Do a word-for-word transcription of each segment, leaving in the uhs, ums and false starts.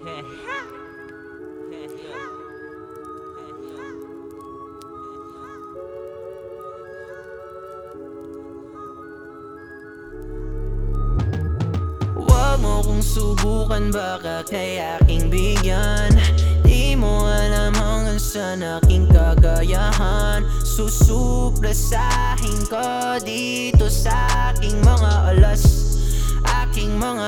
Huwag mo kong subukan, baka kay aking bigyan. Di mo alam hanggang sa aking kagayahan. Susuplasahin ko dito sa aking mga alas, aking mga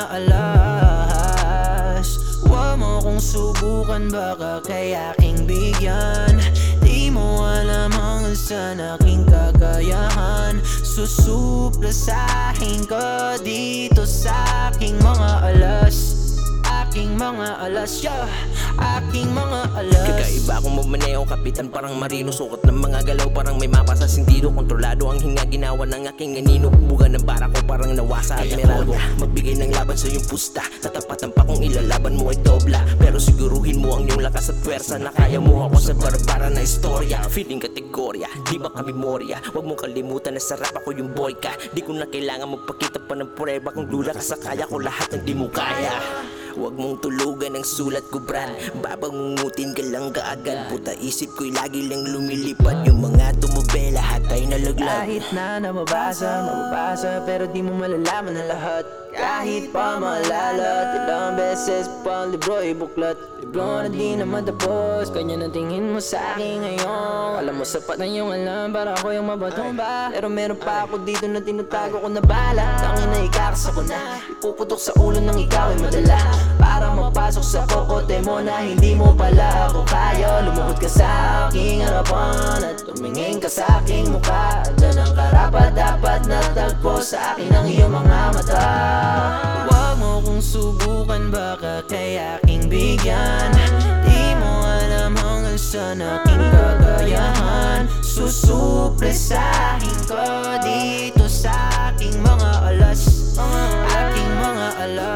alas. Huwag mo kong subukan, baka kay aking bigyan. Di mo alam hanggang sa aking kagayahan. Susuplasahin ko dito sa aking mga alas, aking mga alas, yeah. Aking mga alas. Kakaiba akong mamaneo, kapitan parang marino. Sukat ng mga galaw parang may mapa sa sentido. Kontrolado ang hinga, ginawa ng aking anino. Buga ng bara ko parang nawasa admiral ko. Magbigay ng laban sa iyong pusta. Tatapatan pa kung ilalaban mo ay dobla. Pero siguruhin mo ang iyong lakas at pwersa na kaya mo ako sa barbara na istorya. Feeling kategorya, di ba ka memorya? Huwag mong kalimutan na sarap ako yung boy ka. Di ko na kailangan magpakita pa ng prueba. Kung lula ka sa kaya ko lahat ng di mo kaya. Huwag mong tulugan ng sulat ko, Bran. Babangungutin ka lang kaagad. Puta isip ko'y lagi lang lumilipad. Yung mga tumubela, hatay na laglag. Kahit na nababasa, mababasa, pero di mo malalaman ang lahat. Kahit pa maalala, ilang beses pa ang libro ay buklat. Libro na di naman tapos, kanya na tingin mo sa akin ngayon. Alam mo sapat na yung alam para ako yung mabatong ba. Pero meron pa ako dito na tinatago ko na bala. Tangin na ikakas ako na ipuputok sa ulo ng ikaw ay madala. Para mapasok sa kokote mo na hindi mo pala ako kaya. Lumuhod ka sa aking harapan at tumingin ka sa aking mukha. Diyan ang karapat dapat natagpo sa akin ang iyong mga mata. Huwag mo kong subukan, baka kay aking bigyan. Di mo alam hanggang sa aking kagayahan. Susupresahin ko dito sa aking mga alas, aking mga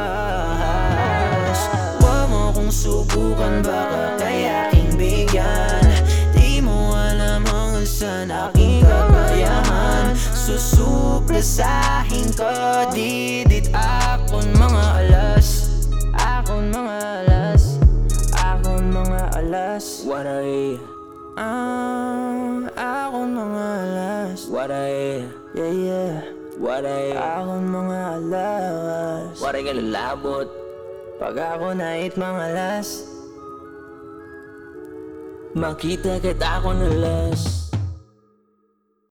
alas. Huwag mo kong subukan, baka kay aking bigyan. Di mo alam hanggang sa aking kagayahan. Susupresahin ko didit akong mga alas, akong mga alas, akong mga alas. What I, Ah, akong mga alas. what I, Yeah, yeah. what I, Akong mga alas. what I galalabot. Pag ako nait mga alas, Makita kita ako na last.